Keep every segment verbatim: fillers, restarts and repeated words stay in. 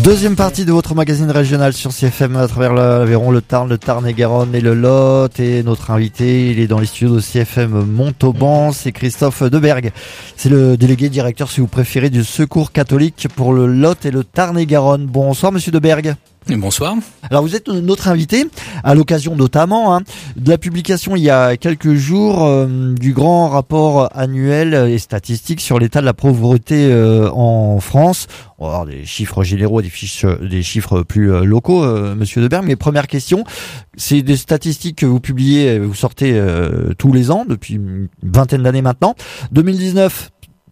Deuxième partie de votre magazine régional sur C F M à travers l'Aveyron, le Tarn, le Tarn-et-Garonne et le Lot. Et notre invité, il est dans les studios de C F M Montauban, c'est Christophe Debergue. C'est le délégué directeur, si vous préférez, du Secours catholique pour le Lot et le Tarn-et-Garonne. Bonsoir monsieur Debergue. Bonsoir. Alors vous êtes notre invité à l'occasion notamment hein, de la publication il y a quelques jours euh, du grand rapport annuel et statistique sur l'état de la pauvreté euh, en France. On va avoir des chiffres généraux, des, fiches, des chiffres plus euh, locaux, euh, monsieur Debergue. Mais première question, c'est des statistiques que vous publiez, vous sortez euh, tous les ans depuis une vingtaine d'années maintenant. deux mille dix-neuf.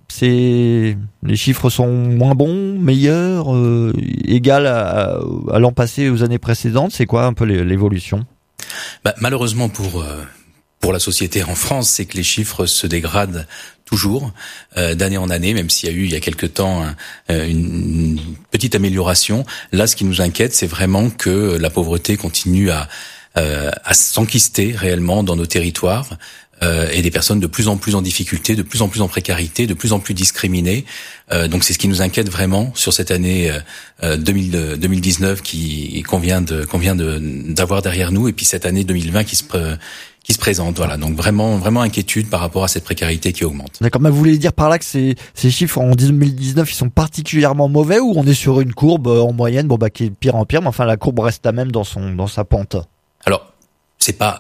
C'est les chiffres sont moins bons, meilleurs, euh, égal à, à l'an passé, aux années précédentes. C'est quoi un peu l'évolution ? Bah, malheureusement pour euh, pour la société en France, c'est que les chiffres se dégradent toujours euh, d'année en année, même s'il y a eu il y a quelque temps un, une, une petite amélioration. Là, ce qui nous inquiète, c'est vraiment que la pauvreté continue à euh, à s'enquister réellement dans nos territoires. Euh, et des personnes de plus en plus en difficulté, de plus en plus en précarité, de plus en plus discriminées. Euh, donc c'est ce qui nous inquiète vraiment sur cette année euh, deux mille, deux mille dix-neuf qui qu'on vient de qu'on vient de d'avoir derrière nous, et puis cette année deux mille vingt qui se qui se présente. Voilà, donc vraiment vraiment inquiétude par rapport à cette précarité qui augmente. D'accord, mais vous voulez dire par là que ces ces chiffres en deux mille dix-neuf ils sont particulièrement mauvais, ou on est sur une courbe en moyenne, bon bah qui est de pire en pire, mais enfin la courbe reste la même dans son dans sa pente. Alors c'est pas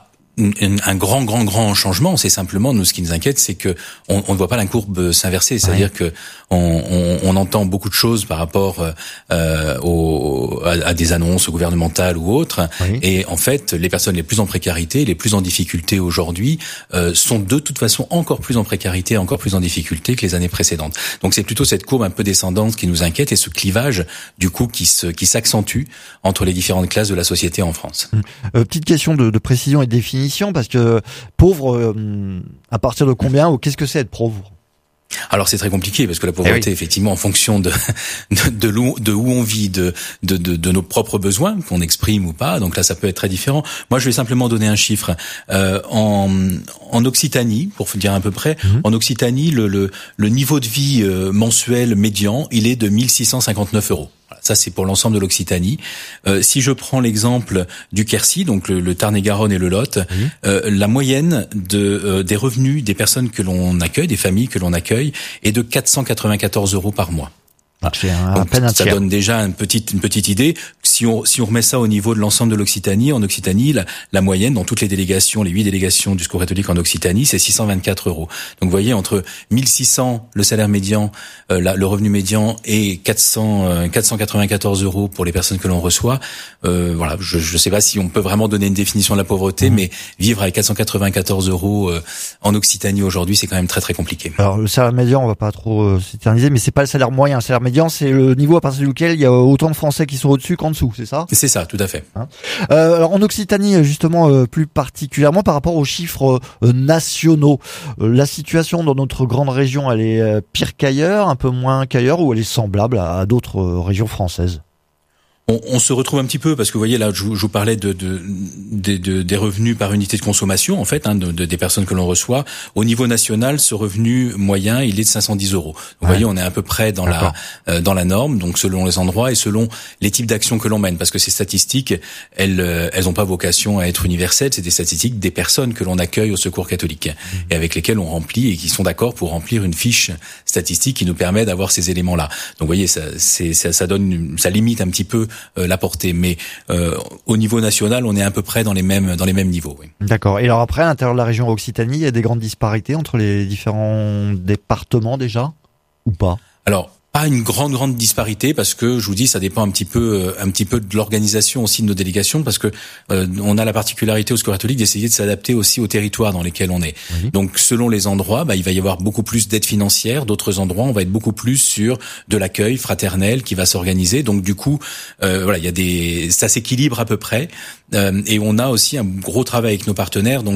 un grand, grand, grand changement. C'est simplement, nous, ce qui nous inquiète, c'est que on, on ne voit pas la courbe s'inverser. C'est-à-dire ouais. que on, on, on entend beaucoup de choses par rapport euh, au, à, à des annonces gouvernementales ou autres. Oui. Et en fait, les personnes les plus en précarité, les plus en difficulté aujourd'hui, euh, sont de toute façon encore plus en précarité, encore plus en difficulté que les années précédentes. Donc, c'est plutôt cette courbe un peu descendante qui nous inquiète, et ce clivage, du coup, qui se, qui s'accentue entre les différentes classes de la société en France. Euh, petite question de, de précision et de définition. Parce que pauvre, euh, à partir de combien, ou qu'est-ce que c'est être pauvre ? Alors c'est très compliqué, parce que la pauvreté, eh oui. effectivement, en fonction de de, de, l'où, de où on vit, de, de de de nos propres besoins qu'on exprime ou pas. Donc là, ça peut être très différent. Moi, je vais simplement donner un chiffre. Euh, en en Occitanie, pour dire à peu près, mm-hmm. en Occitanie, le le le niveau de vie euh, mensuel médian, il est de mille six cent cinquante-neuf euros. Ça, c'est pour l'ensemble de l'Occitanie. Euh, si je prends l'exemple du Quercy, donc le, le Tarn-et-Garonne et le Lot, mmh. euh, la moyenne de euh, des revenus des personnes que l'on accueille, des familles que l'on accueille, est de quatre cent quatre-vingt-quatorze euros par mois. C'est un, donc, un ça donne déjà une petite une petite idée. Si on si on remet ça au niveau de l'ensemble de l'Occitanie, en Occitanie, la, la moyenne dans toutes les délégations, les huit délégations du Secours catholique en Occitanie, c'est six cent vingt-quatre euros. Donc vous voyez, entre mille six cents le salaire médian, euh, la, le revenu médian, et quatre cents, euh, quatre cent quatre-vingt-quatorze euros pour les personnes que l'on reçoit. Euh, voilà, je je sais pas si on peut vraiment donner une définition de la pauvreté, mmh. mais vivre avec quatre cent quatre-vingt-quatorze euros euh, en Occitanie aujourd'hui, c'est quand même très très compliqué. Alors le salaire médian, on va pas trop euh, s'éterniser, mais c'est pas le salaire moyen, le salaire médian, c'est le niveau à partir duquel il y a autant de Français qui sont au-dessus qu'en dessous, c'est ça ? C'est ça, tout à fait. Hein euh, alors en Occitanie, justement, euh, plus particulièrement par rapport aux chiffres euh, nationaux, euh, la situation dans notre grande région, elle est euh, pire qu'ailleurs, un peu moins qu'ailleurs, ou elle est semblable à, à d'autres euh, régions françaises ? On, on se retrouve un petit peu, parce que vous voyez là, je, je vous parlais de, de, de, de des revenus par unité de consommation, en fait, hein, de, de, des personnes que l'on reçoit. Au niveau national, ce revenu moyen, il est de cinq cent dix euros. Vous ouais. voyez, on est à peu près dans D'accord. la euh, dans la norme, donc selon les endroits et selon les types d'actions que l'on mène, parce que ces statistiques, elles euh, elles ont pas vocation à être universelles. C'est des statistiques des personnes que l'on accueille au Secours catholique mmh. et avec lesquelles on remplit et qui sont d'accord pour remplir une fiche statistique qui nous permet d'avoir ces éléments-là. Donc, vous voyez, ça c'est ça, ça donne ça limite un petit peu Euh, la portée, mais euh, au niveau national, on est à peu près dans les mêmes dans les mêmes niveaux. Oui. D'accord. Et alors après, à l'intérieur de la région Occitanie, il y a des grandes disparités entre les différents départements déjà, ou pas ? Alors, pas une grande grande disparité, parce que je vous dis, ça dépend un petit peu un petit peu de l'organisation aussi de nos délégations, parce que euh, on a la particularité au Secours catholique d'essayer de s'adapter aussi aux territoires dans lesquels on est. Oui. Donc selon les endroits, bah, il va y avoir beaucoup plus d'aide financière. D'autres endroits, on va être beaucoup plus sur de l'accueil fraternel qui va s'organiser. Donc du coup, euh, voilà, il y a des ça s'équilibre à peu près. Euh, et on a aussi un gros travail avec nos partenaires. Donc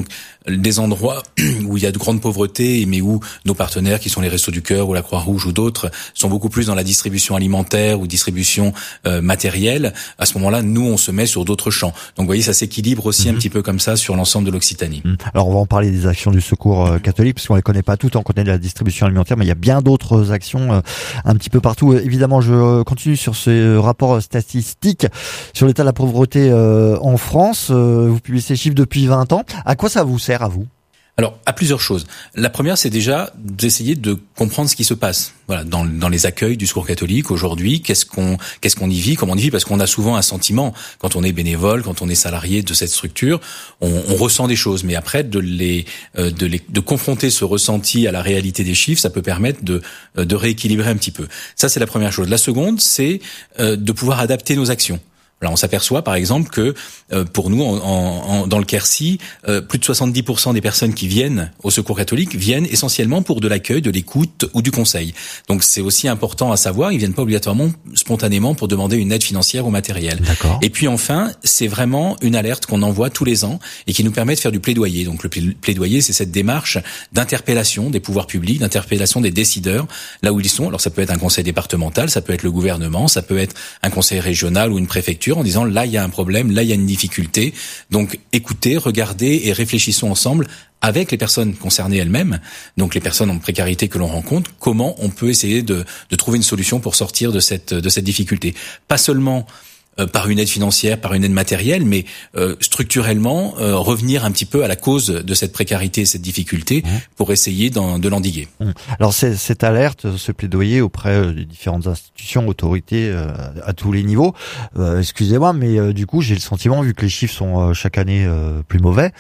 des endroits où il y a de grandes pauvretés, mais où nos partenaires, qui sont les Restos du Cœur ou la Croix-Rouge ou d'autres, sont beaucoup plus dans la distribution alimentaire ou distribution euh, matérielle, à ce moment-là, nous, on se met sur d'autres champs. Donc, vous voyez, ça s'équilibre aussi mmh. un petit peu comme ça sur l'ensemble de l'Occitanie. Mmh. Alors, on va en parler des actions du Secours euh, catholique, parce qu'on les connaît pas toutes, on connaît la distribution alimentaire, mais il y a bien d'autres actions euh, un petit peu partout. Euh, évidemment, je continue sur ce rapport statistique sur l'état de la pauvreté euh, en France. Euh, vous publiez ces chiffres depuis vingt ans. À quoi ça vous sert, à vous ? Alors, à plusieurs choses. La première, c'est déjà d'essayer de comprendre ce qui se passe. Voilà, dans, dans les accueils du Secours catholique aujourd'hui, qu'est-ce qu'on, qu'est-ce qu'on y vit, comment on y vit, parce qu'on a souvent un sentiment quand on est bénévole, quand on est salarié de cette structure, on, on ressent des choses. Mais après, de les, de les, de confronter ce ressenti à la réalité des chiffres, ça peut permettre de, de rééquilibrer un petit peu. Ça, c'est la première chose. La seconde, c'est de pouvoir adapter nos actions. Là, on s'aperçoit, par exemple, que euh, pour nous, en, en, dans le Quercy, euh, plus de soixante-dix pour cent des personnes qui viennent au Secours catholique viennent essentiellement pour de l'accueil, de l'écoute ou du conseil. Donc, c'est aussi important à savoir, ils viennent pas obligatoirement, spontanément, pour demander une aide financière ou matérielle. D'accord. Et puis, enfin, c'est vraiment une alerte qu'on envoie tous les ans et qui nous permet de faire du plaidoyer. Donc, le plaidoyer, c'est cette démarche d'interpellation des pouvoirs publics, d'interpellation des décideurs, là où ils sont. Alors, ça peut être un conseil départemental, ça peut être le gouvernement, ça peut être un conseil régional ou une préfecture, en disant là il y a un problème, là il y a une difficulté. Donc écoutez, regardez et réfléchissons ensemble avec les personnes concernées elles-mêmes, donc les personnes en précarité que l'on rencontre, comment on peut essayer de, de trouver une solution pour sortir de cette, de cette difficulté. Pas seulement euh, par une aide financière, par une aide matérielle, mais euh, structurellement euh, revenir un petit peu à la cause de cette précarité et cette difficulté mmh. pour essayer de l'endiguer. Mmh. Alors c'est, cette alerte, ce plaidoyer auprès des différentes institutions, autorités euh, à tous les niveaux, euh, excusez-moi, mais euh, du coup j'ai le sentiment, vu que les chiffres sont euh, chaque année euh, plus mauvais,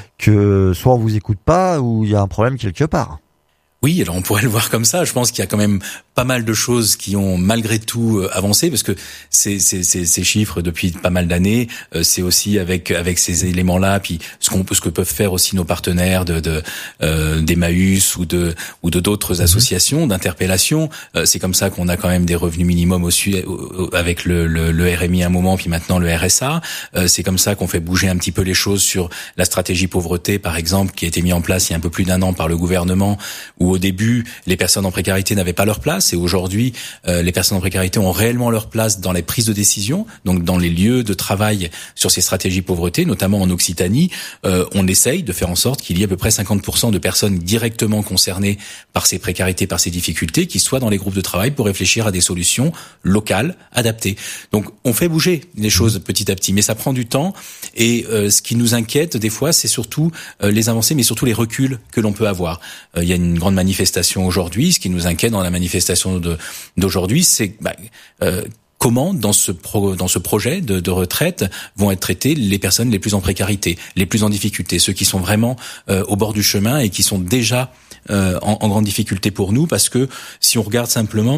que soit on vous écoute pas ou il y a un problème quelque part. Oui, alors on pourrait le voir comme ça. Je pense qu'il y a quand même pas mal de choses qui ont malgré tout avancé, parce que ces, ces, ces, ces chiffres depuis pas mal d'années, euh, c'est aussi avec avec ces éléments-là, puis ce qu'on ce que peuvent faire aussi nos partenaires de, de euh, d'Emmaüs ou de ou de d'autres associations d'interpellation. Euh, c'est comme ça qu'on a quand même des revenus minimums aussi avec le, le, le R M I à un moment, puis maintenant le R S A. Euh, c'est comme ça qu'on fait bouger un petit peu les choses sur la stratégie pauvreté, par exemple, qui a été mise en place il y a un peu plus d'un an par le gouvernement, où au début, les personnes en précarité n'avaient pas leur place, et aujourd'hui, euh, les personnes en précarité ont réellement leur place dans les prises de décision, donc dans les lieux de travail sur ces stratégies pauvreté, notamment en Occitanie. Euh, on essaye de faire en sorte qu'il y ait à peu près cinquante pour cent de personnes directement concernées par ces précarités, par ces difficultés, qui soient dans les groupes de travail pour réfléchir à des solutions locales, adaptées. Donc, on fait bouger les choses petit à petit, mais ça prend du temps, et euh, ce qui nous inquiète des fois, c'est surtout euh, les avancées, mais surtout les reculs que l'on peut avoir. Euh, il y a une grande manifestation aujourd'hui. Ce qui nous inquiète dans la manifestation de, d'aujourd'hui, c'est bah, euh, comment dans ce pro, dans ce projet de, de retraite vont être traitées les personnes les plus en précarité, les plus en difficulté, ceux qui sont vraiment euh, au bord du chemin et qui sont déjà euh, en, en grande difficulté pour nous, parce que si on regarde simplement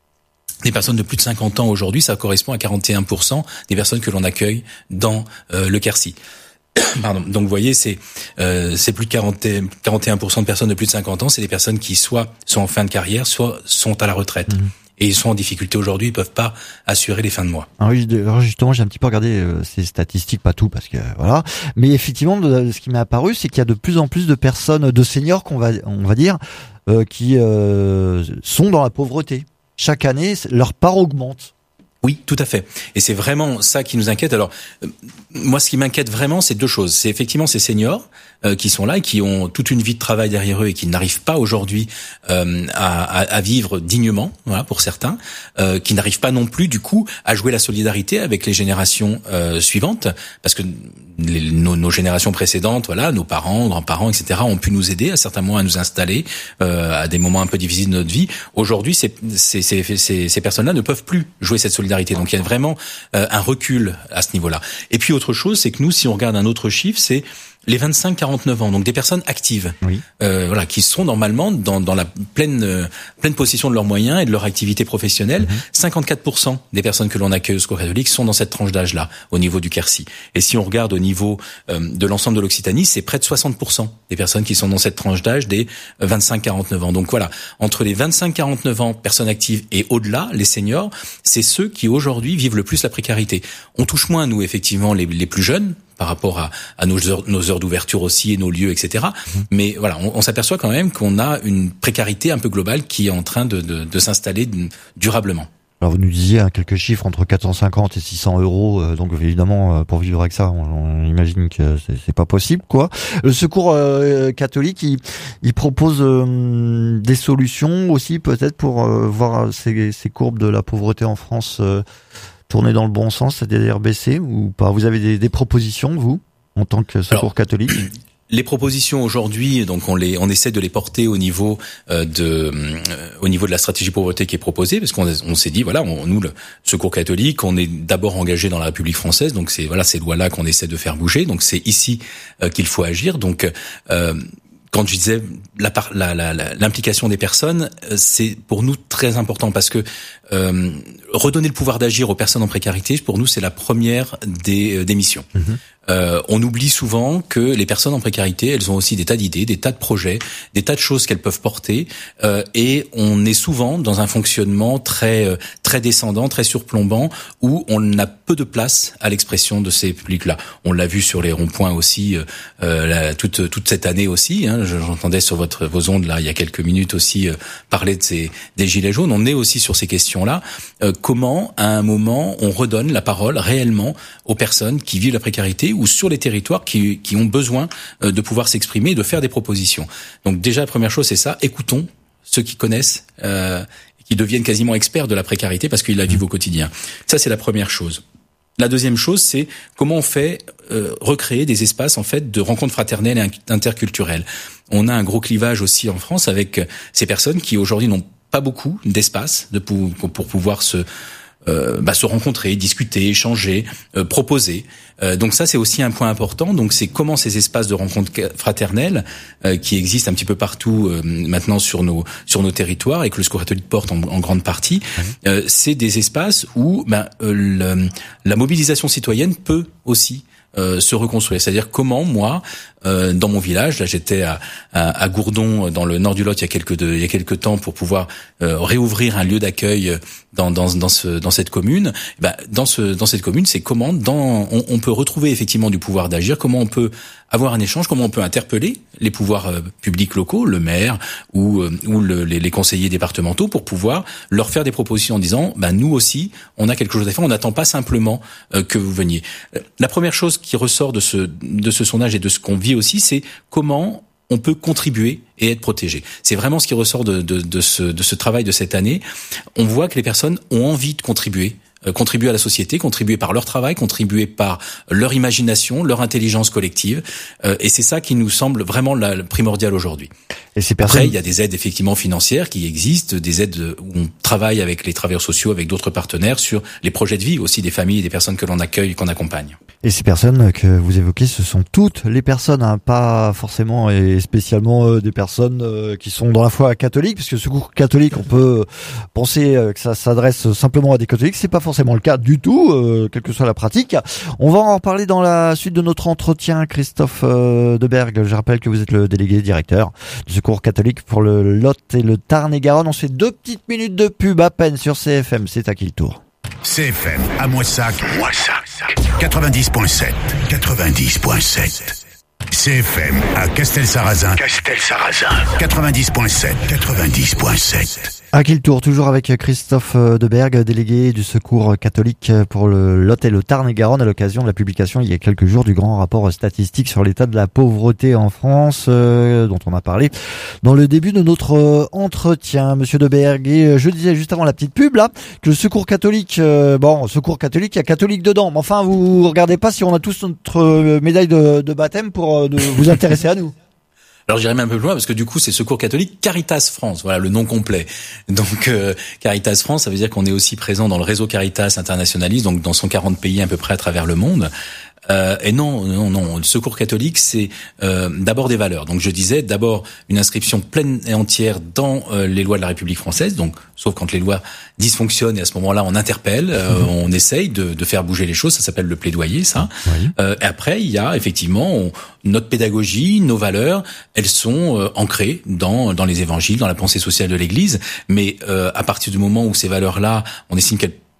les personnes de plus de cinquante ans aujourd'hui, ça correspond à quarante et un pour cent des personnes que l'on accueille dans euh, le Quercy. Pardon. Donc vous voyez, c'est euh, c'est plus de quarante, quarante et un pour cent de personnes de plus de cinquante ans, c'est des personnes qui soit sont en fin de carrière, soit sont à la retraite. Mmh. Et ils sont en difficulté aujourd'hui, ils peuvent pas assurer les fins de mois. Alors justement, j'ai un petit peu regardé euh, ces statistiques, pas tout, parce que voilà. Mais effectivement, de, ce qui m'est apparu, c'est qu'il y a de plus en plus de personnes, de seniors, qu'on va, on va dire, euh, qui euh, sont dans la pauvreté. Chaque année, leur part augmente. Oui, tout à fait. Et c'est vraiment ça qui nous inquiète. Alors, euh, moi, ce qui m'inquiète vraiment, c'est deux choses. C'est effectivement ces seniors euh, qui sont là et qui ont toute une vie de travail derrière eux et qui n'arrivent pas aujourd'hui euh, à, à, à vivre dignement, voilà, pour certains, euh, qui n'arrivent pas non plus, du coup, à jouer la solidarité avec les générations euh, suivantes, parce que les, nos, nos générations précédentes, voilà, nos parents, grands-parents, et cetera, ont pu nous aider à certains moments à nous installer euh, à des moments un peu difficiles de notre vie. Aujourd'hui, ces, ces, ces, ces, ces personnes-là ne peuvent plus jouer cette solidarité. Donc, il y a vraiment euh, un recul à ce niveau-là. Et puis, autre chose, c'est que nous, si on regarde un autre chiffre, c'est les vingt-cinq à quarante-neuf ans, donc des personnes actives, oui. euh, voilà, qui sont normalement dans, dans la pleine euh, pleine possession de leurs moyens et de leur activité professionnelle. Mm-hmm. cinquante-quatre pour cent des personnes que l'on accueille au Secours catholique sont dans cette tranche d'âge-là, au niveau du Quercy. Et si on regarde au niveau euh, de l'ensemble de l'Occitanie, c'est près de soixante pour cent des personnes qui sont dans cette tranche d'âge des vingt-cinq à quarante-neuf ans. Donc voilà, entre les vingt-cinq à quarante-neuf ans, personnes actives, et au-delà, les seniors, c'est ceux qui aujourd'hui vivent le plus la précarité. On touche moins, nous, effectivement, les, les plus jeunes, par rapport à, à nos heures, nos heures d'ouverture aussi et nos lieux, et cetera. Mmh. Mais voilà, on, on s'aperçoit quand même qu'on a une précarité un peu globale qui est en train de, de, de s'installer durablement. Alors vous nous disiez hein, quelques chiffres entre quatre cent cinquante et six cents euros, euh, donc évidemment euh, pour vivre avec ça, on, on imagine que c'est, c'est pas possible quoi. Le Secours euh, catholique, il, il propose euh, des solutions aussi peut-être pour euh, voir ces, ces courbes de la pauvreté en France euh, tourner dans le bon sens, c'est-à-dire baisser ou pas. Vous avez des, des propositions vous en tant que Secours Alors, catholique? Les propositions aujourd'hui, donc on les, on essaie de les porter au niveau euh, de, euh, au niveau de la stratégie pauvreté qui est proposée, parce qu'on on s'est dit voilà, on, nous le Secours catholique, on est d'abord engagé dans la République française, donc c'est voilà ces lois-là qu'on essaie de faire bouger, donc c'est ici euh, qu'il faut agir. Donc euh, quand je disais la, la, la, la, l'implication des personnes, c'est pour nous très important parce que euh, redonner le pouvoir d'agir aux personnes en précarité, pour nous c'est la première des, des missions. Mmh. Euh, on oublie souvent que les personnes en précarité, elles ont aussi des tas d'idées, des tas de projets, des tas de choses qu'elles peuvent porter, euh, et on est souvent dans un fonctionnement très euh, très descendant, très surplombant, où on a peu de place à l'expression de ces publics-là. On l'a vu sur les ronds-points aussi, euh, la, toute toute cette année aussi. Hein, j'entendais sur votre vos ondes là il y a quelques minutes aussi euh, parler de ces des gilets jaunes. On est aussi sur ces questions-là. Euh, comment à un moment on redonne la parole réellement aux personnes qui vivent la précarité ou sur les territoires qui, qui ont besoin de pouvoir s'exprimer et de faire des propositions. Donc déjà, la première chose, c'est ça. Écoutons ceux qui connaissent, euh, qui deviennent quasiment experts de la précarité parce qu'ils la vivent au quotidien. Ça, c'est la première chose. La deuxième chose, c'est comment on fait euh, recréer des espaces en fait de rencontres fraternelles et interculturelles. On a un gros clivage aussi en France avec ces personnes qui aujourd'hui n'ont pas beaucoup d'espace de pour, pour pouvoir se Euh, bah, se rencontrer, discuter, échanger, euh, proposer. Euh, donc ça, c'est aussi un point important. Donc c'est comment ces espaces de rencontres fraternelles euh, qui existent un petit peu partout euh, maintenant sur nos sur nos territoires et que le Secours catholique porte en, en grande partie, mmh. euh, c'est des espaces où bah, euh, le, la mobilisation citoyenne peut aussi Euh, se reconstruire. C'est-à-dire comment moi, euh, dans mon village, là j'étais à, à, à Gourdon, dans le nord du Lot, il y a quelques de, il y a quelques temps pour pouvoir euh, réouvrir un lieu d'accueil dans dans dans ce dans cette commune. Ben, dans ce dans cette commune, c'est comment dans on, on peut retrouver effectivement du pouvoir d'agir. Comment on peut avoir un échange, comment on peut interpeller les pouvoirs euh, publics locaux, le maire ou euh, ou le, les, les conseillers départementaux pour pouvoir leur faire des propositions en disant ben nous aussi on a quelque chose à faire, on n'attend pas simplement euh, que vous veniez. La première chose qui ressort de ce de ce sondage et de ce qu'on vit aussi, c'est comment on peut contribuer et être protégé. C'est vraiment ce qui ressort de de de ce de ce travail de cette année. On voit que les personnes ont envie de contribuer. Contribuer à la société, contribuer par leur travail, contribuer par leur imagination, leur intelligence collective, euh, et c'est ça qui nous semble vraiment la, primordial aujourd'hui. Et ces personnes... Après, il y a des aides effectivement financières qui existent, des aides où on travaille avec les travailleurs sociaux, avec d'autres partenaires sur les projets de vie aussi des familles et des personnes que l'on accueille et qu'on accompagne. Et ces personnes que vous évoquez, ce sont toutes les personnes, hein, pas forcément et spécialement euh, des personnes euh, qui sont dans la foi catholique, parce que Secours catholique, on peut penser euh, que ça s'adresse simplement à des catholiques, c'est pas forcément le cas du tout, euh, quelle que soit la pratique. On va en reparler dans la suite de notre entretien. Christophe euh, Debergue, je rappelle que vous êtes le délégué directeur du Secours catholique pour le Lot et le Tarn-et-Garonne. On se fait deux petites minutes de pub à peine sur C F M, c'est à qui le tour? C F M à Moissac, Moissac, quatre-vingt-dix point sept, quatre-vingt-dix point sept. C F M à Castelsarrasin, Castelsarrasin, quatre-vingt-dix point sept, quatre-vingt-dix point sept. À qui le tour, toujours avec Christophe Debergue, délégué du Secours catholique pour le Lot et le Tarn-et-Garonne, à l'occasion de la publication il y a quelques jours du grand rapport statistique sur l'état de la pauvreté en France, euh, dont on a parlé dans le début de notre entretien. Monsieur Debergue, et je disais juste avant la petite pub là que le Secours catholique, euh, bon, Secours catholique, il y a catholique dedans, mais enfin vous regardez pas si on a tous notre médaille de, de baptême pour euh, de vous intéresser à nous. Alors j'irai même un peu plus loin parce que du coup c'est Secours catholique Caritas France, voilà le nom complet. Donc euh, Caritas France, ça veut dire qu'on est aussi présent dans le réseau Caritas Internationalis, donc dans cent quarante pays à peu près à travers le monde. Euh, et non, non, non. Le Secours catholique, c'est euh, d'abord des valeurs. Donc, je disais d'abord une inscription pleine et entière dans euh, les lois de la République française. Donc, sauf quand les lois dysfonctionnent, et à ce moment-là, on interpelle, euh, mmh. on essaye de, de faire bouger les choses. Ça s'appelle le plaidoyer, ça. Oui. Euh, et après, il y a effectivement on, notre pédagogie, nos valeurs. Elles sont euh, ancrées dans dans les évangiles, dans la pensée sociale de l'Église. Mais euh, à partir du moment où ces valeurs-là, on estime qu'elles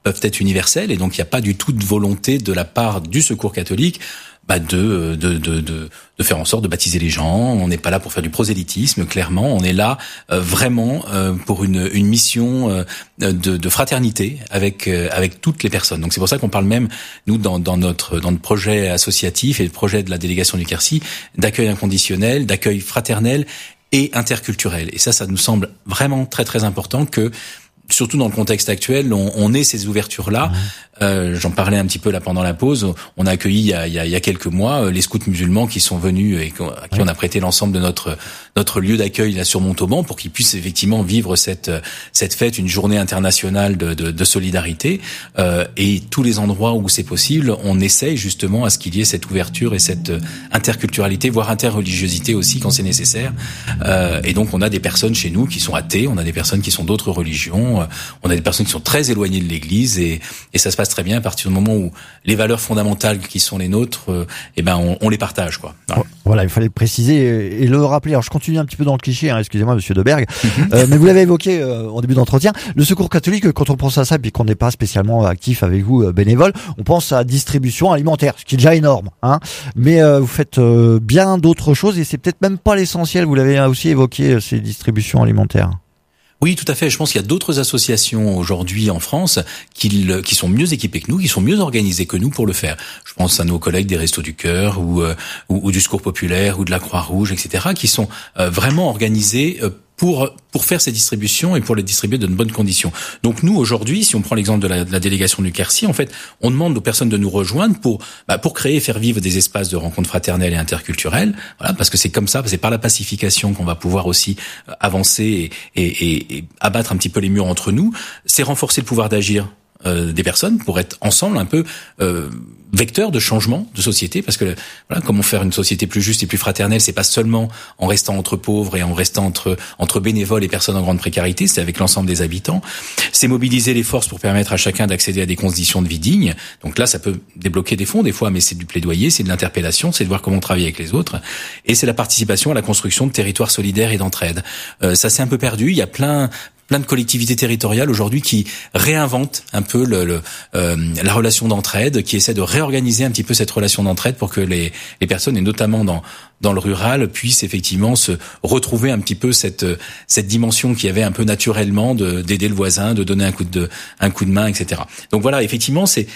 peuvent être universelles, et donc il n'y a pas du tout de volonté de la part du Secours catholique bah de, de de de de faire en sorte de baptiser les gens. On n'est pas là pour faire du prosélytisme, clairement. On est là euh, vraiment euh, pour une une mission euh, de, de fraternité avec euh, avec toutes les personnes. Donc c'est pour ça qu'on parle même nous dans dans notre dans notre projet associatif et le projet de la délégation du Quercy d'accueil inconditionnel, d'accueil fraternel et interculturel. Et ça, ça nous semble vraiment très très important que, surtout dans le contexte actuel, on, on ait ces ouvertures-là. Mmh. Euh, j'en parlais un petit peu là pendant la pause. On a accueilli il y a, il y a, il y a quelques mois les scouts musulmans qui sont venus et à qui oui. on a prêté l'ensemble de notre notre lieu d'accueil là sur Montauban pour qu'ils puissent effectivement vivre cette cette fête, une journée internationale de, de, de solidarité. Euh, et tous les endroits où c'est possible, on essaye justement à ce qu'il y ait cette ouverture et cette interculturalité, voire interreligiosité aussi quand c'est nécessaire. Euh, et donc on a des personnes chez nous qui sont athées, on a des personnes qui sont d'autres religions, on a des personnes qui sont très éloignées de l'Église et, et ça se passe très bien à partir du moment où les valeurs fondamentales qui sont les nôtres, euh, eh ben on, on les partage, quoi. Voilà. Voilà, il fallait le préciser et le rappeler. Alors je continue un petit peu dans le cliché, hein, excusez-moi, Monsieur Debergue, euh, mais vous l'avez évoqué euh, en début d'entretien. Le Secours catholique, quand on pense à ça, et puis qu'on n'est pas spécialement actif avec vous, euh, bénévole, on pense à distribution alimentaire, ce qui est déjà énorme, hein. Mais euh, vous faites euh, bien d'autres choses et c'est peut-être même pas l'essentiel. Vous l'avez aussi évoqué, ces distributions alimentaires. Oui, tout à fait. Je pense qu'il y a d'autres associations aujourd'hui en France qui, qui sont mieux équipées que nous, qui sont mieux organisées que nous pour le faire. Je pense à nos collègues des Restos du Cœur ou, euh, ou, ou du Secours populaire ou de la Croix-Rouge, et cetera, qui sont euh, vraiment organisés euh, pour pour faire ces distributions et pour les distribuer dans de bonnes conditions. Donc nous aujourd'hui, si on prend l'exemple de la, de la délégation du Quercy, en fait, on demande aux personnes de nous rejoindre pour bah, pour créer et faire vivre des espaces de rencontres fraternelles et interculturelles. Voilà, parce que c'est comme ça, c'est par la pacification qu'on va pouvoir aussi avancer et, et, et, et abattre un petit peu les murs entre nous. C'est renforcer le pouvoir d'agir euh, des personnes pour être ensemble un peu euh, vecteur de changement de société, parce que voilà, comment faire une société plus juste et plus fraternelle, c'est pas seulement en restant entre pauvres et en restant entre entre bénévoles et personnes en grande précarité, c'est avec l'ensemble des habitants. C'est mobiliser les forces pour permettre à chacun d'accéder à des conditions de vie dignes. Donc là, ça peut débloquer des fonds des fois, mais c'est du plaidoyer, c'est de l'interpellation, c'est de voir comment on travaille avec les autres, et c'est la participation à la construction de territoires solidaires et d'entraide. Euh, ça s'est un peu perdu. Il y a plein plein de collectivités territoriales aujourd'hui qui réinventent un peu le, le, euh, la relation d'entraide, qui essaient de réorganiser un petit peu cette relation d'entraide pour que les, les personnes, et notamment dans dans le rural, puissent effectivement se retrouver un petit peu cette cette dimension qu'il y avait un peu naturellement de d'aider le voisin, de donner un coup de un coup de main, et cetera. Donc voilà, effectivement, c'est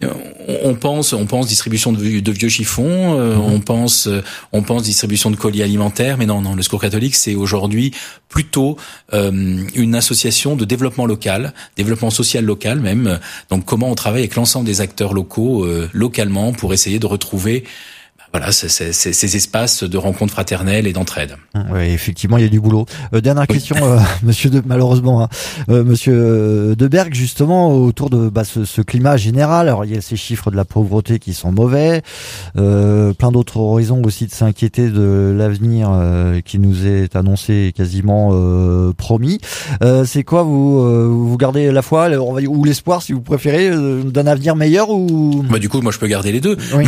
on pense, on pense distribution de, de vieux chiffons, euh, mmh. on pense, on pense distribution de colis alimentaires, mais non, non, le Secours catholique, c'est aujourd'hui plutôt euh, une association de développement local, développement social local même. Donc, comment on travaille avec l'ensemble des acteurs locaux, euh, localement, pour essayer de retrouver. Voilà, c'est, c'est, c'est, ces espaces de rencontres fraternelles et d'entraide. Oui, effectivement, il y a du boulot. Euh, dernière oui. question, euh, Monsieur de, malheureusement, hein, euh, Monsieur Debergue, justement, autour de bah, ce, ce climat général. Alors, il y a ces chiffres de la pauvreté qui sont mauvais, euh, plein d'autres horizons aussi de s'inquiéter de l'avenir euh, qui nous est annoncé quasiment euh, promis. Euh, c'est quoi, vous, euh, vous gardez la foi ou l'espoir, si vous préférez, d'un avenir meilleur ou Bah du coup, moi, je peux garder les deux. Oui.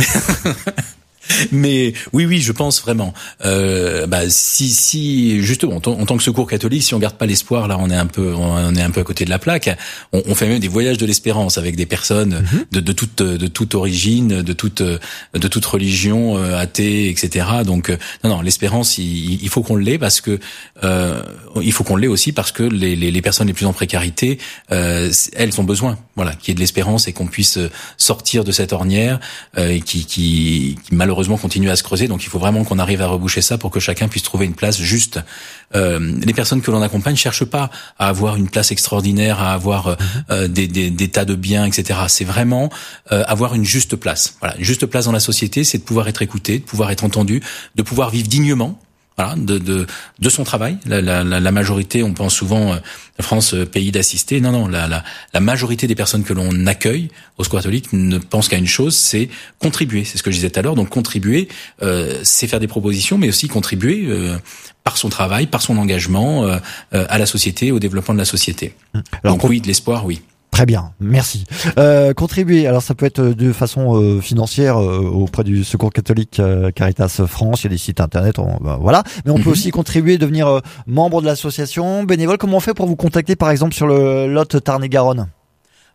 Mais oui, oui, je pense vraiment. Euh, bah si, si justement, en, en tant que Secours catholique, si on garde pas l'espoir, là, on est un peu, on est un peu à côté de la plaque. On, on fait même des voyages de l'espérance avec des personnes mm-hmm. de, de toute, de toute origine, de toute, de toute religion, euh, athée, et cetera. Donc, euh, non, non, l'espérance, il, il faut qu'on l'ait parce que, euh, il faut qu'on l'ait aussi parce que les, les, les personnes les plus en précarité, euh, elles ont besoin, voilà, qu'il y ait de l'espérance et qu'on puisse sortir de cette ornière euh, qui, qui, qui malheureusement Heureusement continue à se creuser, donc il faut vraiment qu'on arrive à reboucher ça pour que chacun puisse trouver une place juste. Euh, les personnes que l'on accompagne cherchent pas à avoir une place extraordinaire, à avoir euh, des, des, des tas de biens, et cetera. C'est vraiment euh, avoir une juste place. Voilà, une juste place dans la société, c'est de pouvoir être écouté, de pouvoir être entendu, de pouvoir vivre dignement. Voilà, de, de, de son travail. La, la, la majorité, on pense souvent euh, France euh, pays d'assistés. Non, non, la, la, la majorité des personnes que l'on accueille au Secours catholique ne pensent qu'à une chose, c'est contribuer. C'est ce que je disais tout à l'heure. Donc contribuer, euh, c'est faire des propositions, mais aussi contribuer euh, par son travail, par son engagement euh, euh, à la société, au développement de la société. Alors, donc oui, de l'espoir, oui. Très bien, merci. Euh, contribuer, alors ça peut être de façon euh, financière euh, auprès du Secours catholique euh, Caritas France, il y a des sites internet, on, bah, voilà. Mais on mm-hmm. peut aussi contribuer, devenir euh, membre de l'association, bénévole. Comment on fait pour vous contacter, par exemple, sur le Lot Tarn-et-Garonne ?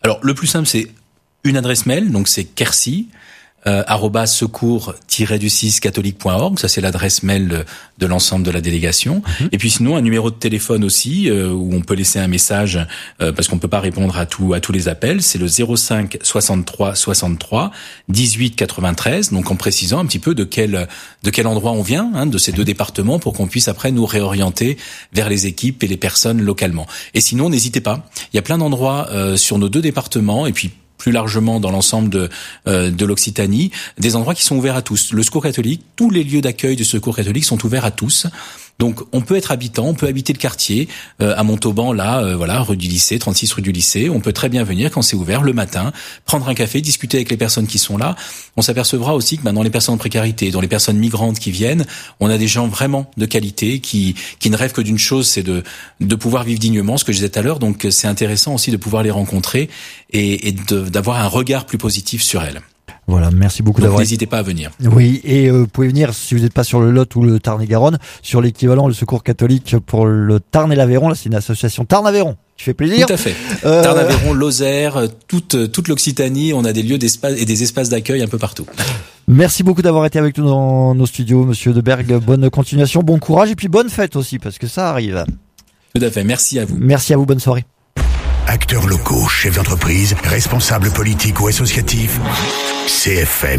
Alors, le plus simple, c'est une adresse mail, donc c'est kersi, euh, arobase secours tiret du six catholique point org, ça c'est l'adresse mail de, de l'ensemble de la délégation. Mmh. Et puis sinon, un numéro de téléphone aussi, euh, où on peut laisser un message, euh, parce qu'on peut pas répondre à tout, à tous les appels, c'est le zéro cinq soixante-trois soixante-trois dix-huit quatre-vingt-treize, donc en précisant un petit peu de quel, de quel endroit on vient, hein, de ces deux départements, pour qu'on puisse après nous réorienter vers les équipes et les personnes localement. Et sinon, n'hésitez pas, il y a plein d'endroits euh, sur nos deux départements, et puis plus largement dans l'ensemble de euh, de l'Occitanie, des endroits qui sont ouverts à tous. Le Secours catholique, tous les lieux d'accueil du Secours catholique sont ouverts à tous. Donc on peut être habitant, on peut habiter le quartier, euh, à Montauban, là, euh, voilà, rue du lycée, trente-six rue du lycée. On peut très bien venir quand c'est ouvert le matin, prendre un café, discuter avec les personnes qui sont là. On s'apercevra aussi que ben, dans les personnes en précarité, dans les personnes migrantes qui viennent, on a des gens vraiment de qualité qui qui ne rêvent que d'une chose, c'est de de pouvoir vivre dignement, ce que je disais tout à l'heure. Donc c'est intéressant aussi de pouvoir les rencontrer et, et de, d'avoir un regard plus positif sur elles. Voilà, merci beaucoup Donc, d'avoir. N'hésitez pas à venir. Oui, et euh, vous pouvez venir si vous n'êtes pas sur le Lot ou le Tarn-et-Garonne, sur l'équivalent le Secours catholique pour le Tarn et l'Aveyron. Là, c'est une association Tarn-Aveyron qui fait plaisir. Tout à fait. Euh... Tarn-Aveyron, Lozère, toute toute l'Occitanie, on a des lieux d'espace et des espaces d'accueil un peu partout. Merci beaucoup d'avoir été avec nous dans nos studios, Monsieur Debergue. Bonne continuation, bon courage et puis bonne fête aussi parce que ça arrive. Tout à fait. Merci à vous. Merci à vous. Bonne soirée. Acteurs locaux, chefs d'entreprise, responsables politiques ou associatifs, C F M